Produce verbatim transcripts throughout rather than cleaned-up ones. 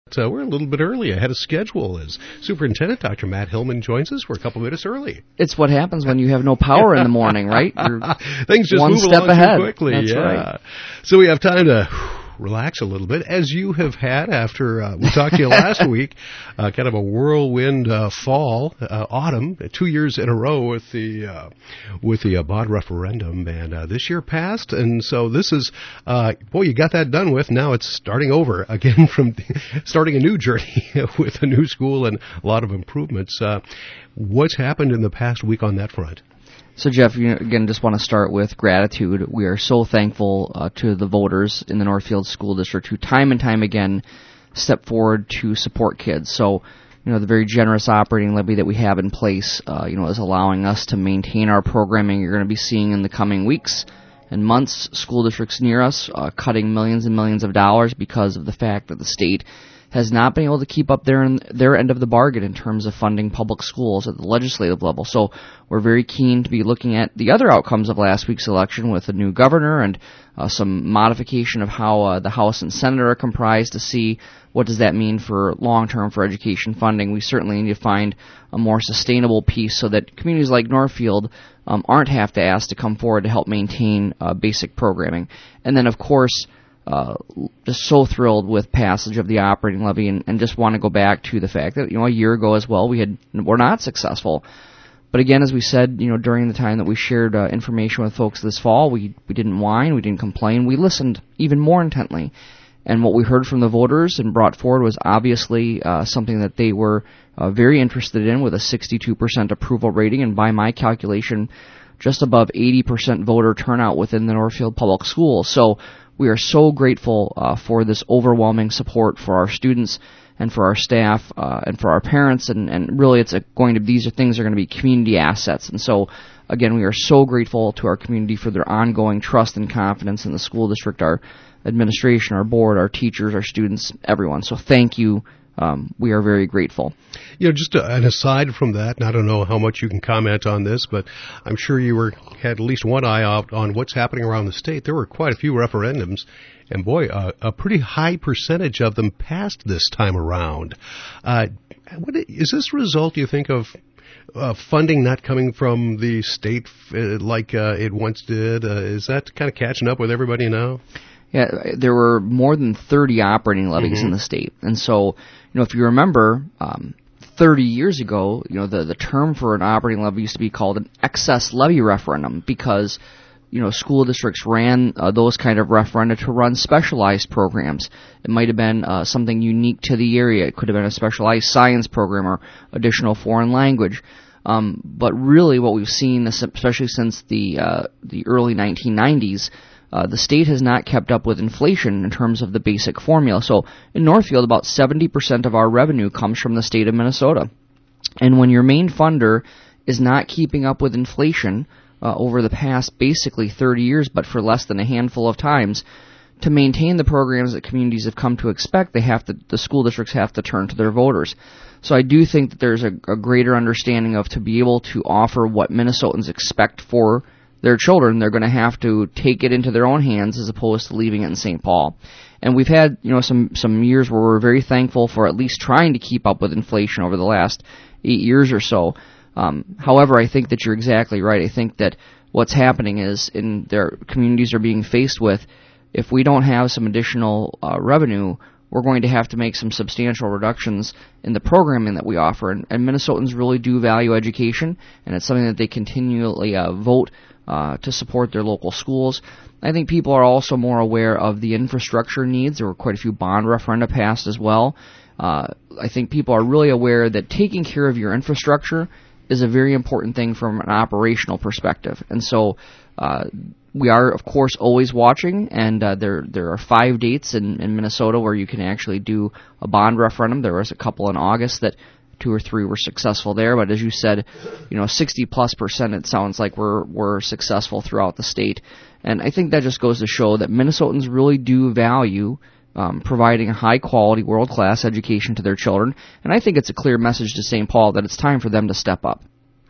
Uh, we're a little bit early ahead of schedule as Superintendent Doctor Matt Hillman joins us. We're a couple minutes early. It's what happens when you have no power in the morning, right? You're Things just one move step along ahead. too quickly. That's yeah. right. So we have time to relax a little bit, as you have had after uh, we talked to you last week. Uh, kind of a whirlwind uh, fall, uh, autumn, two years in a row with the uh, with the uh, bond referendum, and uh, this year passed, and so this is uh, boy, you got that done with. Now it's starting over again from starting a new journey with a new school and a lot of improvements. Uh, what's happened in the past week on that front? So, Jeff, you know, again, just want to start with gratitude. We are so thankful uh, to the voters in the Northfield School District who time and time again step forward to support kids. So, you know, the very generous operating levy that we have in place, uh, you know, is allowing us to maintain our programming. You're going to be seeing in the coming weeks and months school districts near us uh, cutting millions and millions of dollars because of the fact that the state has not been able to keep up their their end of the bargain in terms of funding public schools at the legislative level. So we're very keen to be looking at the other outcomes of last week's election with a new governor and uh, some modification of how uh, the House and Senate are comprised to see what does that mean for long-term for education funding. We certainly need to find a more sustainable piece so that communities like Northfield um, aren't have to ask to come forward to help maintain uh, basic programming. And then, of course, Uh, just so thrilled with passage of the operating levy, and, and just want to go back to the fact that, you know, a year ago as well, we had were not successful. But again, as we said, you know, during the time that we shared uh, information with folks this fall, we we didn't whine, we didn't complain, we listened even more intently. And what we heard from the voters and brought forward was obviously uh, something that they were uh, very interested in, with a sixty-two percent approval rating, and by my calculation, just above eighty percent voter turnout within the Northfield Public Schools. So we are so grateful uh, for this overwhelming support for our students and for our staff uh, and for our parents, and, and really it's a, going to these are things are going to be community assets. And so, again, we are so grateful to our community for their ongoing trust and confidence in the school district, our administration, our board, our teachers, our students, everyone. So thank you. Um, we are very grateful. You know, just an aside from that, and I don't know how much you can comment on this, but I'm sure you were had at least one eye out on what's happening around the state. There were quite a few referendums, and boy, uh, a pretty high percentage of them passed this time around. Uh, what is this result, do you think, of uh, funding not coming from the state uh, like uh, it once did? Uh, is that kind of catching up with everybody now? Yeah, there were more than thirty operating levies mm-hmm. in the state. And so, you know, if you remember, um, thirty years ago, you know, the, the term for an operating levy used to be called an excess levy referendum because, you know, school districts ran uh, those kind of referenda to run specialized programs. It might have been uh, something unique to the area. It could have been a specialized science program or additional foreign language. Um, but really what we've seen, especially since the uh, the early nineteen nineties, Uh, the state has not kept up with inflation in terms of the basic formula. So in Northfield, about seventy percent of our revenue comes from the state of Minnesota. And when your main funder is not keeping up with inflation uh, over the past basically thirty years, but for less than a handful of times, to maintain the programs that communities have come to expect, they have to, the school districts have to turn to their voters. So I do think that there's a, a greater understanding of to be able to offer what Minnesotans expect for their children, they're going to have to take it into their own hands as opposed to leaving it in Saint Paul. And we've had, you know, some, some years where we're very thankful for at least trying to keep up with inflation over the last eight years or so. Um, however, I think that you're exactly right. I think that what's happening is in their communities are being faced with, if we don't have some additional uh, revenue, we're going to have to make some substantial reductions in the programming that we offer. And, and Minnesotans really do value education, and it's something that they continually uh, vote Uh, to support their local schools. I think people are also more aware of the infrastructure needs. There were quite a few bond referenda passed as well. Uh, I think people are really aware that taking care of your infrastructure is a very important thing from an operational perspective. And so uh, we are, of course, always watching, and uh, there there are five dates in, in Minnesota where you can actually do a bond referendum. There was a couple in August that two or three were successful there, but as you said, you know, sixty plus percent, it sounds like we're we're successful throughout the state. And I think that just goes to show that Minnesotans really do value um, providing a high-quality, world-class education to their children. And I think it's a clear message to Saint Paul that it's time for them to step up.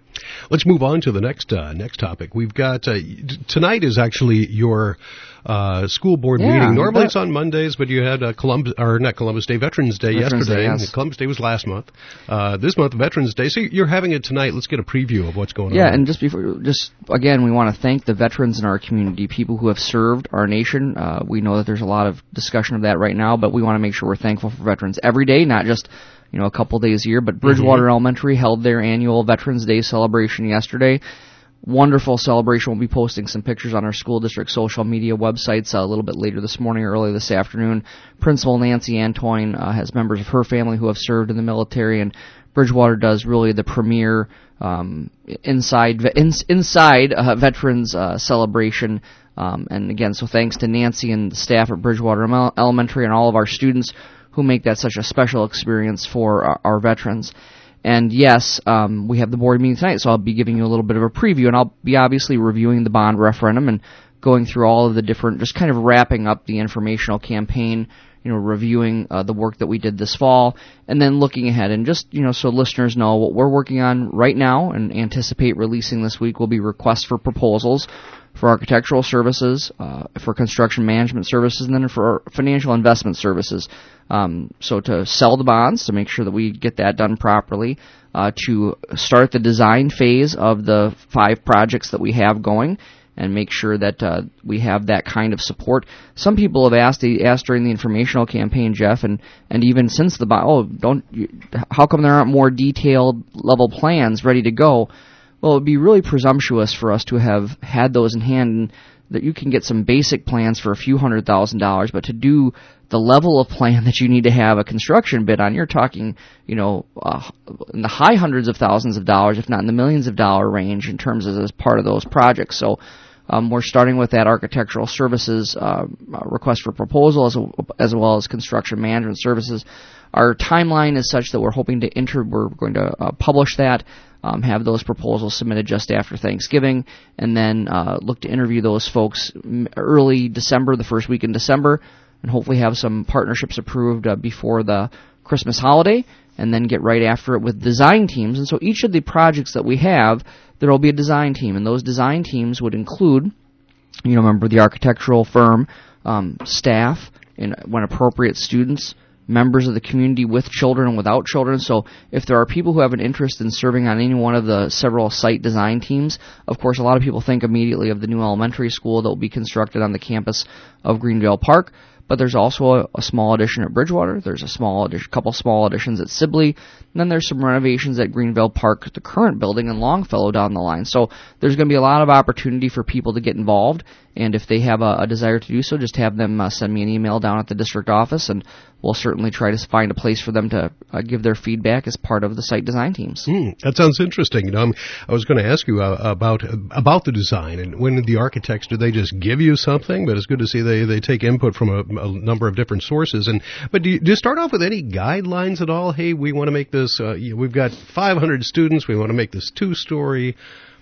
let's move on to the next uh, next topic. We've got uh, tonight is actually your uh, school board yeah, meeting. Normally it's on Mondays, but you had uh, Columbus or not Columbus Day, Veterans Day Veterans yesterday. Day, yes. Columbus Day was last month. Uh, this month, Veterans Day. So you're having it tonight. Let's get a preview of what's going yeah, on. Yeah, and just before, just again, we want to thank the veterans in our community, people who have served our nation. Uh, we know that there's a lot of discussion of that right now, but we want to make sure we're thankful for veterans every day, not just you know a couple days a year. But Bridgewater mm-hmm. Elementary held their annual Veterans Day celebration yesterday. Wonderful celebration. We'll be posting some pictures on our school district social media websites uh, a little bit later this morning or early this afternoon. Principal Nancy Antoine uh, has members of her family who have served in the military, and Bridgewater does really the premier um, inside in, inside uh, veterans uh, celebration. Um, and again, so thanks to Nancy and the staff at Bridgewater Elementary and all of our students who make that such a special experience for our, our veterans. And yes, um, we have the board meeting tonight, so I'll be giving you a little bit of a preview, and I'll be obviously reviewing the bond referendum and going through all of the different, just kind of wrapping up the informational campaign, you know, reviewing uh, the work that we did this fall, and then looking ahead. And just, you know, so listeners know what we're working on right now and anticipate releasing this week will be requests for proposals for architectural services, uh, for construction management services, and then for financial investment services. Um, so to sell the bonds, to make sure that we get that done properly, uh, to start the design phase of the five projects that we have going, and make sure that uh, we have that kind of support. Some people have asked asked during the informational campaign, Jeff, and, and even since the bond, oh, don't you, how come there aren't more detailed level plans ready to go? Well, it would be really presumptuous for us to have had those in hand, and that you can get some basic plans for a few hundred thousand dollars, but to do the level of plan that you need to have a construction bid on, you're talking, you know, uh, in the high hundreds of thousands of dollars, if not in the millions of dollar range in terms of as part of those projects. So um, we're starting with that architectural services uh, request for proposal as, a, as well as construction management services. Our timeline is such that we're hoping to enter, we're going to uh, publish that, Um, have those proposals submitted just after Thanksgiving, and then uh, look to interview those folks early December, the first week in December, and hopefully have some partnerships approved uh, before the Christmas holiday, and then get right after it with design teams. And so each of the projects that we have, there will be a design team, and those design teams would include, you know, remember the architectural firm, um, staff, and when appropriate, students, members of the community with children and without children. So if there are people who have an interest in serving on any one of the several site design teams, of course, a lot of people think immediately of the new elementary school that will be constructed on the campus of Greenvale Park. But there's also a, a small addition at Bridgewater. There's a small addition, couple small additions at Sibley. And then there's some renovations at Greenvale Park, the current building, and Longfellow down the line. So there's going to be a lot of opportunity for people to get involved. And if they have a, a desire to do so, just have them uh, send me an email down at the district office, and we'll certainly try to find a place for them to uh, give their feedback as part of the site design teams. Mm, that sounds interesting. You know, I'm, I was going to ask you uh, about uh, about the design, and when the architects, do they just give you something? But it's good to see they, they take input from a, a number of different sources. And but do you, do you start off with any guidelines at all? Hey, we want to make this. Uh, you know, we've got five hundred students. We want to make this two-story,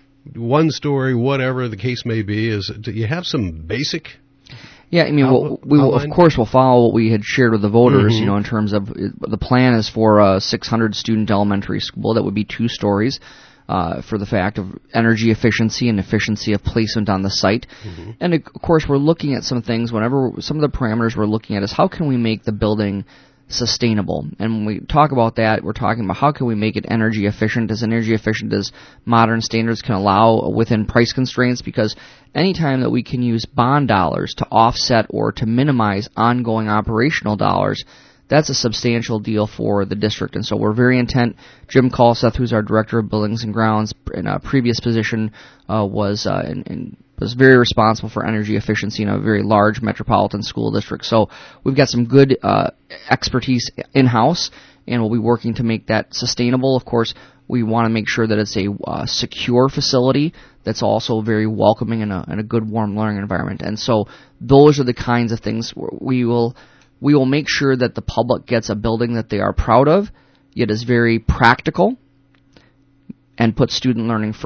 one story, whatever the case may be. Is do you have some basic? Yeah, I mean, we'll, we will, of course, we'll follow what we had shared with the voters, mm-hmm. you know, in terms of the plan is for a six hundred student elementary school that would be two stories, uh, for the fact of energy efficiency and efficiency of placement on the site. Mm-hmm. And of course, we're looking at some things whenever some of the parameters we're looking at is how can we make the building sustainable. And when we talk about that, we're talking about how can we make it energy efficient, as energy efficient as modern standards can allow within price constraints, because anytime that we can use bond dollars to offset or to minimize ongoing operational dollars, that's a substantial deal for the district. And so we're very intent. Jim Kalseth, who's our Director of Buildings and Grounds, in a previous position, uh, was uh, in, in was very responsible for energy efficiency in a very large metropolitan school district. So we've got some good uh, expertise in-house, and we'll be working to make that sustainable. Of course, we want to make sure that it's a uh, secure facility that's also very welcoming and a, and a good, warm learning environment. And so those are the kinds of things we will we will make sure that the public gets a building that they are proud of, yet is very practical, and put student learning first.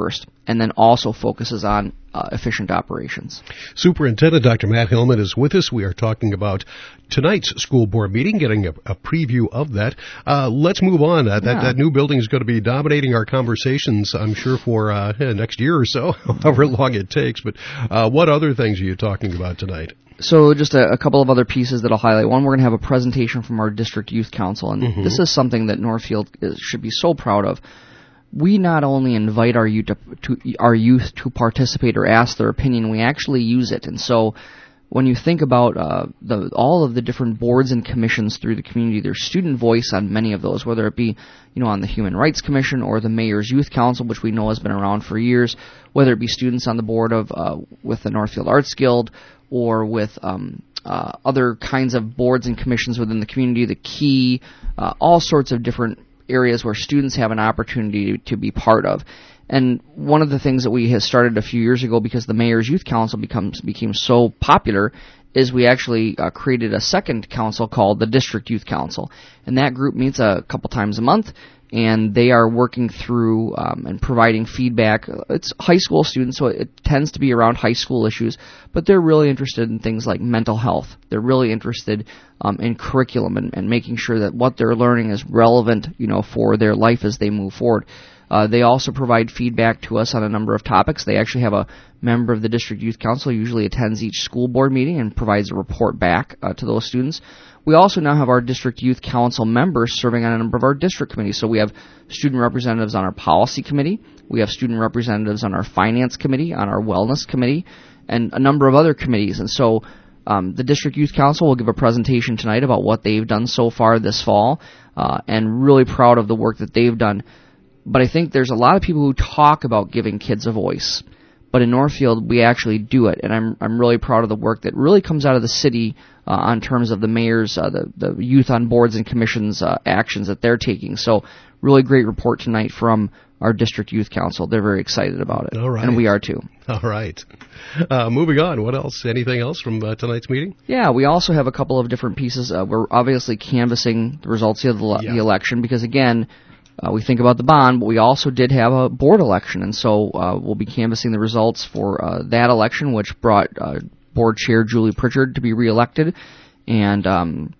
and then also focuses on uh, efficient operations. Superintendent Doctor Matt Hillman is with us. We are talking about tonight's school board meeting, getting a, a preview of that. Uh, let's move on. Uh, that, Yeah. that new building is going to be dominating our conversations, I'm sure, for uh, next year or so, however long it takes. But uh, what other things are you talking about tonight? So just a, a couple of other pieces that I'll highlight. One, we're going to have a presentation from our district youth council, and mm-hmm. this is something that Northfield is, should be so proud of. We not only invite our youth to, to our youth to participate or ask their opinion, we actually use it. And so when you think about uh, the, all of the different boards and commissions through the community, there's student voice on many of those, whether it be, you know, on the Human Rights Commission or the Mayor's Youth Council, which we know has been around for years, whether it be students on the board of uh, with the Northfield Arts Guild or with um, uh, other kinds of boards and commissions within the community, the Key, uh, all sorts of different areas where students have an opportunity to be part of. And one of the things that we had started a few years ago, because the Mayor's Youth Council becomes became so popular, is we actually uh, created a second council called the District Youth Council. And that group meets a couple times a month, and they are working through um, and providing feedback. It's high school students, so it tends to be around high school issues, but they're really interested in things like mental health. They're really interested um, in curriculum and, and making sure that what they're learning is relevant, you know, for their life as they move forward. Uh, they also provide feedback to us on a number of topics. They actually have a member of the District Youth Council who usually attends each school board meeting and provides a report back uh, to those students. We also now have our District Youth Council members serving on a number of our district committees. So we have student representatives on our policy committee, we have student representatives on our finance committee, on our wellness committee, and a number of other committees. And so um, the District Youth Council will give a presentation tonight about what they've done so far this fall, uh, and really proud of the work that they've done. But I think there's a lot of people who talk about giving kids a voice. But in Northfield, we actually do it, and I'm I'm really proud of the work that really comes out of the city uh, on terms of the mayor's, uh, the, the youth on boards and commissions uh, actions that they're taking. So really great report tonight from our District Youth Council. They're very excited about it, All right. And we are too. All right. Uh, moving on, what else? Anything else from uh, tonight's meeting? Yeah, we also have a couple of different pieces. Uh, we're obviously canvassing the results of the, yeah. the election because, again, Uh, we think about the bond, but we also did have a board election, and so uh, we'll be canvassing the results for uh, that election, which brought uh, board chair Julie Pritchard to be reelected, and um,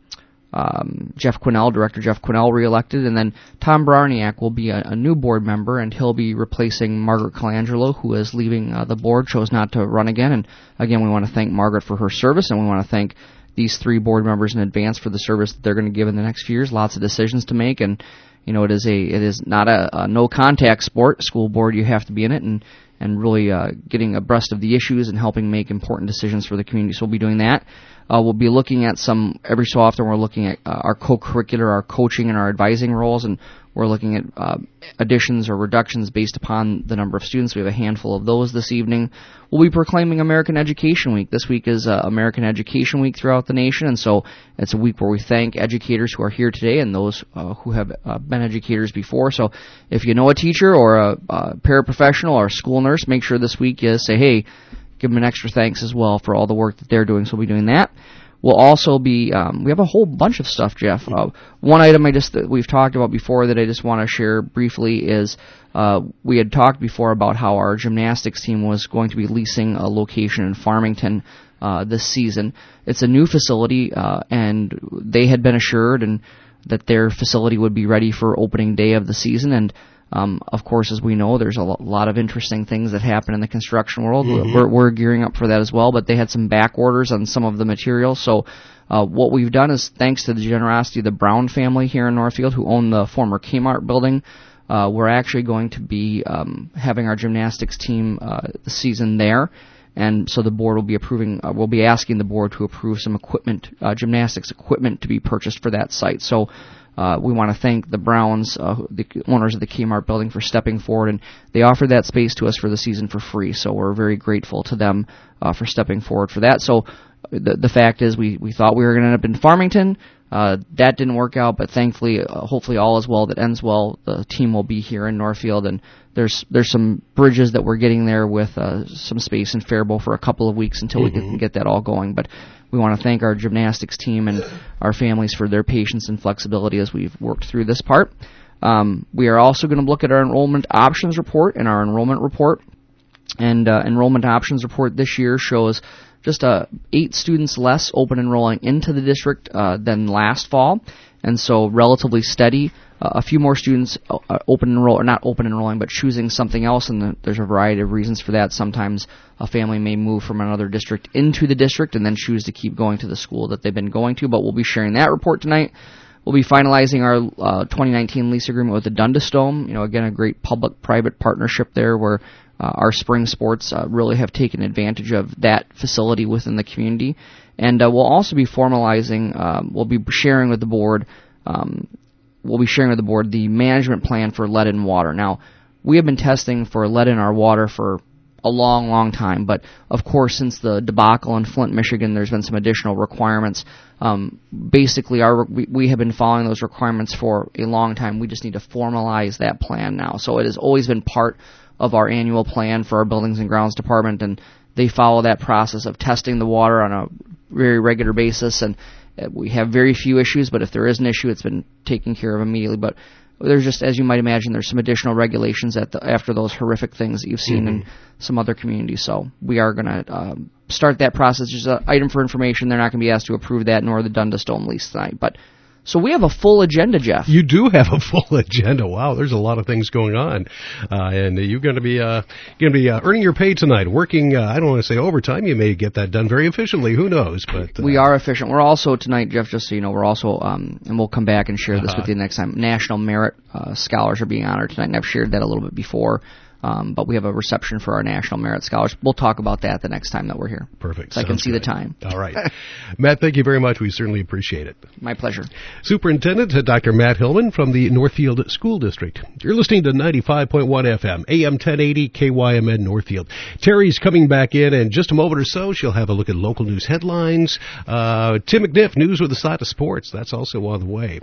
um, Jeff Quinnell, Director Jeff Quinnell, reelected, and then Tom Browniak will be a, a new board member, and he'll be replacing Margaret Colangelo, who is leaving uh, the board, chose not to run again. And again, we want to thank Margaret for her service, and we want to thank these three board members in advance for the service that they're going to give in the next few years. Lots of decisions to make, and you know, it is a it is not a, a no contact sport. School board, you have to be in it, and and really uh, getting abreast of the issues and helping make important decisions for the community. So we'll be doing that. Uh, we'll be looking at some every so often. We're looking at uh, our co-curricular, our coaching, and our advising roles, and we're looking at uh, additions or reductions based upon the number of students. We have a handful of those this evening. We'll be proclaiming American Education Week. This week is uh, American Education Week throughout the nation, and so it's a week where we thank educators who are here today and those uh, who have uh, been educators before. So if you know a teacher or a, a paraprofessional or a school nurse, make sure this week you say, hey, give them an extra thanks as well for all the work that they're doing. So we'll be doing that. We'll also be, um, we have a whole bunch of stuff, Jeff. Uh, one item I just that we've talked about before that I just want to share briefly is uh, we had talked before about how our gymnastics team was going to be leasing a location in Farmington uh, this season. It's a new facility, uh, and they had been assured and that their facility would be ready for opening day of the season. And Um, of course, as we know, there's a lot of interesting things that happen in the construction world. Mm-hmm. We're, we're gearing up for that as well, but they had some back orders on some of the materials. So uh, what we've done is, thanks to the generosity of the Brown family here in Northfield, who own the former Kmart building, uh, we're actually going to be um, having our gymnastics team uh, the season there. And so the board will be approving, uh, we'll be asking the board to approve some equipment, uh, gymnastics equipment to be purchased for that site. So Uh, we want to thank the Browns, uh, the owners of the Kmart building, for stepping forward, and they offered that space to us for the season for free. So we're very grateful to them uh, for stepping forward for that. So the the fact is, we, we thought we were going to end up in Farmington. Uh, that didn't work out, but thankfully, uh, hopefully, all is well that ends well. The team will be here in Northfield, and there's there's some bridges that we're getting there with uh, some space in Faribault for a couple of weeks until mm-hmm. we can get that all going. But we want to thank our gymnastics team and our families for their patience and flexibility as we've worked through this part. Um, we are also going to look at our enrollment options report and our enrollment report. And uh, enrollment options report this year shows just uh, eight students less open enrolling into the district uh, than last fall, and so relatively steady. Uh, a few more students uh, open enroll, or not open enrolling, but choosing something else, and the, there's a variety of reasons for that. Sometimes a family may move from another district into the district and then choose to keep going to the school that they've been going to, but we'll be sharing that report tonight. We'll be finalizing our uh, twenty nineteen lease agreement with the Dundas Dome. You know, again, a great public-private partnership there where uh, our spring sports uh, really have taken advantage of that facility within the community. And uh, we'll also be formalizing, uh, we'll be sharing with the board, um, we'll be sharing with the board the management plan for lead in water. Now, we have been testing for lead in our water for a long, long time, but of course, since the debacle in Flint, Michigan, there's been some additional requirements. Um, basically, our we, we have been following those requirements for a long time. We just need to formalize that plan now. So it has always been part of our annual plan for our Buildings and Grounds Department, and they follow that process of testing the water on a very regular basis, and we have very few issues, but if there is an issue, it's been taken care of immediately. But there's just, as you might imagine, there's some additional regulations at the, after those horrific things that you've seen mm-hmm. in some other communities. So we are going to um, start that process. Just an item for information. They're not going to be asked to approve that, nor the Dundas Dome lease tonight. But so we have a full agenda, Jeff. You do have a full agenda. Wow, there's a lot of things going on, uh, and you're going to be uh, going to be uh, earning your pay tonight. Working, uh, I don't want to say overtime. You may get that done very efficiently. Who knows? But uh, we are efficient. We're also tonight, Jeff. Just so you know, we're also, um, and we'll come back and share this uh-huh. with you next time. National Merit uh, Scholars are being honored tonight, and I've shared that a little bit before. Um, but we have a reception for our National Merit Scholars. We'll talk about that the next time that we're here. Perfect. So I can see good. the time. All right. Matt, thank you very much. We certainly appreciate it. My pleasure. Superintendent Doctor Matt Hillman from the Northfield School District. You're listening to ninety-five point one F M, A M ten eighty, K Y M N Northfield. Terry's coming back in in just a moment or so. She'll have a look at local news headlines. Uh, Tim McNiff, News with a Side of Sports. That's also on the way.